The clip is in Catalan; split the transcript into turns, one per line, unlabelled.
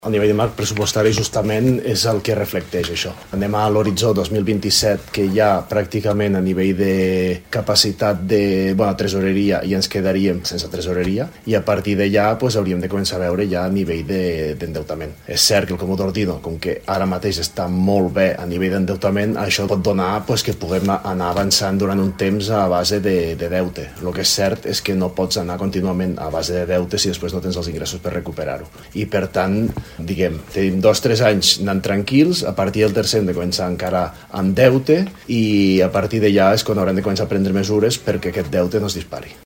El nivell de marc pressupostari justament és el que reflecteix això. Anem a l'horitzó 2027, que ja pràcticament a nivell de capacitat de tresoreria ja ens quedaríem sense tresoreria, i a partir d'allà hauríem de començar a veure ja a nivell d'endeutament. És cert que el Comú d'Ordino, com que ara mateix està molt bé a nivell d'endeutament, això pot donar que puguem anar avançant durant un temps a base de deute. El que és cert és que no pots anar contínuament a base de deute si després no tens els ingressos per recuperar-ho. I per tant, tenim 2-3 anys anant tranquils, a partir del tercer hem de començar a encarar amb deute i a partir d'allà és quan haurem de començar a prendre mesures perquè aquest deute no es dispari.